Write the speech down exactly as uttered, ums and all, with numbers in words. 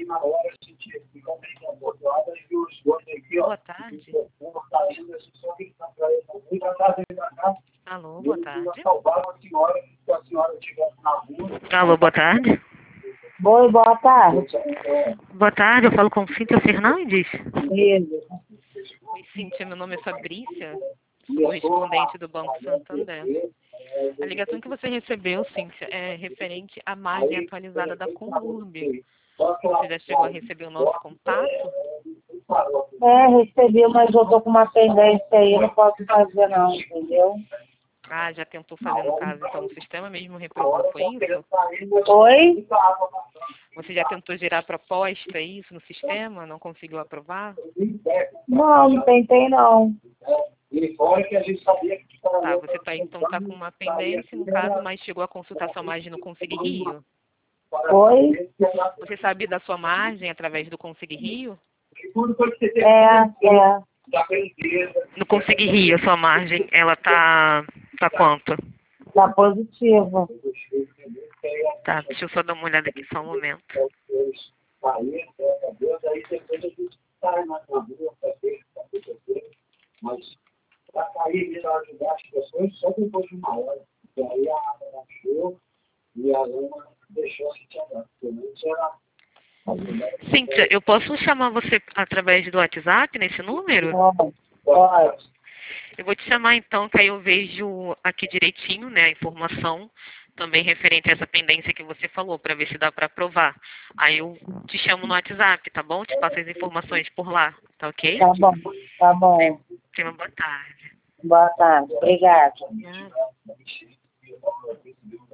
Boa tarde. Alô, boa tarde. Alô, boa tarde. Oi, boa tarde. Boa tarde, eu falo com Cíntia Fernandes. Isso. Oi, Cíntia, meu nome é Fabrícia, correspondente do Banco Santander. A ligação que você recebeu, Cíntia, é referente à margem atualizada da Conurb. Você já chegou a receber o nosso contato? É, recebi, mas eu tô com uma pendência aí, não posso fazer não, entendeu? Ah, já tentou fazer no caso, então o sistema mesmo reprovou, foi isso? Oi? Você já tentou gerar proposta, isso, no sistema? Não conseguiu aprovar? Não, não tentei não. Tá, você tá, então tá com uma pendência, no caso, mas chegou a consultar sua margem no Conselho Rio? Oi? Você sabe da sua margem através do Conselho Rio? É, é. No Conselho Rio, a sua margem, ela tá, tá quanto? Tá positivo. Tá, deixa eu só dar uma olhada aqui, só um momento. Cíntia, eu posso chamar você através do WhatsApp, nesse número? Pode, pode. Eu vou te chamar então, que aí eu vejo aqui direitinho, né, a informação também referente a essa pendência que você falou, para ver se dá para aprovar. Aí eu te chamo no WhatsApp, tá bom? Te passo as informações por lá, tá ok? Tá bom, tá bom. Tenha uma boa tarde. Boa tarde, obrigada. Obrigada.